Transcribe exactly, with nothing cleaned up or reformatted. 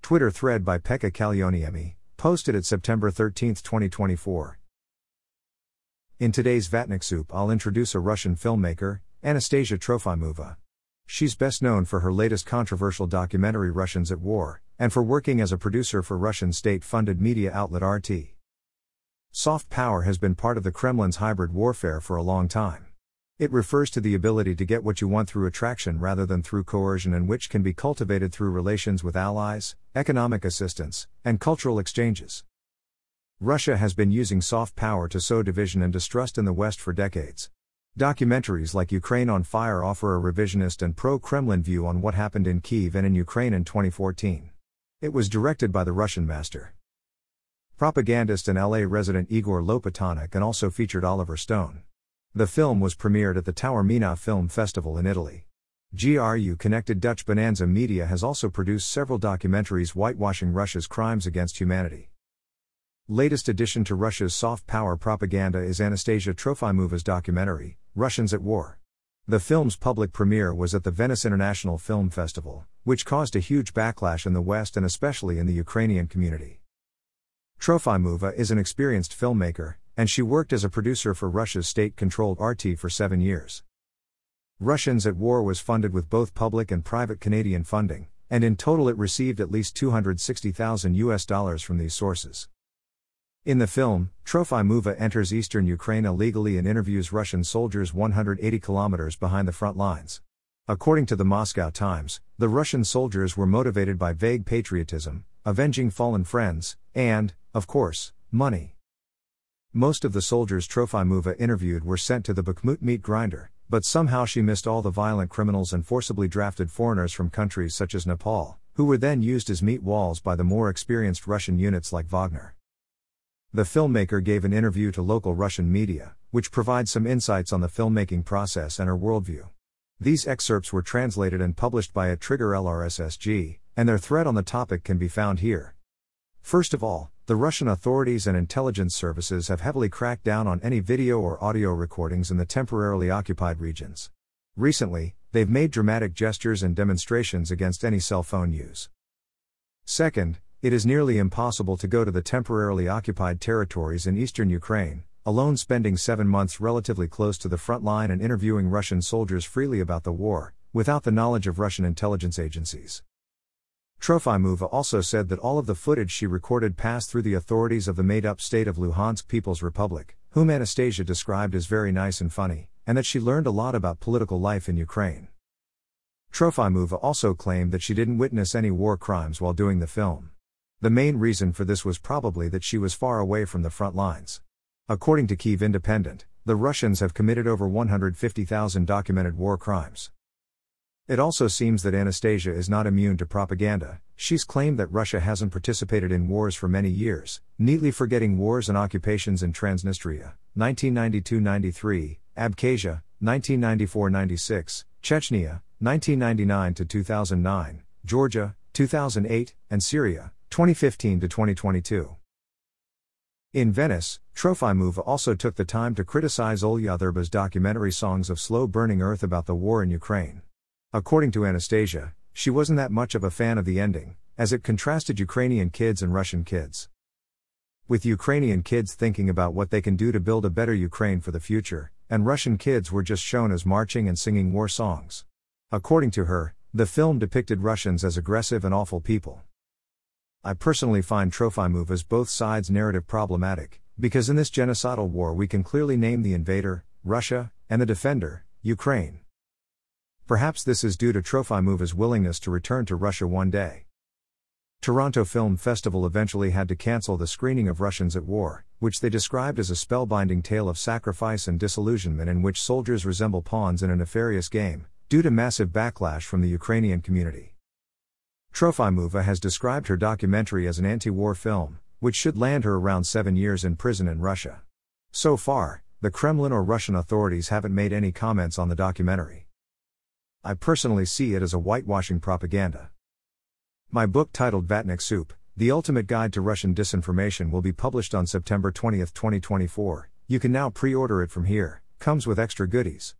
Twitter thread by Pekka Kallioniemi, posted at September thirteenth, twenty twenty-four. In today's Vatnik Soup, I'll introduce a Russian filmmaker, Anastasia Trofimova. She's best known for her latest controversial documentary Russians at War, and for working as a producer for Russian state-funded media outlet R T. Soft power has been part of the Kremlin's hybrid warfare for a long time. It refers to the ability to get what you want through attraction rather than through coercion, and which can be cultivated through relations with allies, economic assistance, and cultural exchanges. Russia has been using soft power to sow division and distrust in the West for decades. Documentaries like Ukraine on Fire offer a revisionist and pro-Kremlin view on what happened in Kyiv and in Ukraine in twenty fourteen. It was directed by the Russian master propagandist and L A resident Igor Lopatonok, and also featured Oliver Stone. The film was premiered at the Taormina Film Festival in Italy. G R U-connected Dutch Bonanza Media has also produced several documentaries whitewashing Russia's crimes against humanity. Latest addition to Russia's soft power propaganda is Anastasia Trofimova's documentary, Russians at War. The film's public premiere was at the Venice International Film Festival, which caused a huge backlash in the West and especially in the Ukrainian community. Trofimova is an experienced filmmaker, and she worked as a producer for Russia's state-controlled R T for seven years. Russians at War was funded with both public and private Canadian funding, and in total it received at least two hundred sixty thousand U S dollars from these sources. In the film, Trofimova enters eastern Ukraine illegally and interviews Russian soldiers one hundred eighty kilometers behind the front lines. According to the Moscow Times, the Russian soldiers were motivated by vague patriotism, avenging fallen friends, and, of course, money. Most of the soldiers Trofimova interviewed were sent to the Bakhmut meat grinder, but somehow she missed all the violent criminals and forcibly drafted foreigners from countries such as Nepal, who were then used as meat walls by the more experienced Russian units like Wagner. The filmmaker gave an interview to local Russian media, which provides some insights on the filmmaking process and her worldview. These excerpts were translated and published by a Trigger L R S S G, and their thread on the topic can be found here. First of all, the Russian authorities and intelligence services have heavily cracked down on any video or audio recordings in the temporarily occupied regions. Recently, they've made dramatic gestures and demonstrations against any cell phone use. Second, it is nearly impossible to go to the temporarily occupied territories in eastern Ukraine, alone spending seven months relatively close to the front line and interviewing Russian soldiers freely about the war, without the knowledge of Russian intelligence agencies. Trofimova also said that all of the footage she recorded passed through the authorities of the made-up state of Luhansk People's Republic, whom Anastasia described as very nice and funny, and that she learned a lot about political life in Ukraine. Trofimova also claimed that she didn't witness any war crimes while doing the film. The main reason for this was probably that she was far away from the front lines. According to Kyiv Independent, the Russians have committed over one hundred fifty thousand documented war crimes. It also seems that Anastasia is not immune to propaganda. She's claimed that Russia hasn't participated in wars for many years, neatly forgetting wars and occupations in Transnistria, nineteen ninety-two ninety-three, Abkhazia, nineteen ninety-four ninety-six, Chechnya, nineteen ninety-nine to two thousand nine, Georgia, two thousand eight, and Syria, twenty fifteen to twenty twenty-two. In Venice, Trofimova also took the time to criticize Olya Thurba's documentary Songs of Slow Burning Earth about the war in Ukraine. According to Anastasia, she wasn't that much of a fan of the ending, as it contrasted Ukrainian kids and Russian kids. With Ukrainian kids thinking about what they can do to build a better Ukraine for the future, and Russian kids were just shown as marching and singing war songs. According to her, the film depicted Russians as aggressive and awful people. I personally find Trofimova's both sides narrative problematic, because in this genocidal war we can clearly name the invader, Russia, and the defender, Ukraine. Perhaps this is due to Trofimova's willingness to return to Russia one day. Toronto Film Festival eventually had to cancel the screening of Russians at War, which they described as a spellbinding tale of sacrifice and disillusionment in which soldiers resemble pawns in a nefarious game, due to massive backlash from the Ukrainian community. Trofimova has described her documentary as an anti-war film, which should land her around seven years in prison in Russia. So far, the Kremlin or Russian authorities haven't made any comments on the documentary. I personally see it as a whitewashing propaganda. My book titled Vatnik Soup, The Ultimate Guide to Russian Disinformation will be published on September twentieth, twenty twenty-four. You can now pre-order it from here, comes with extra goodies.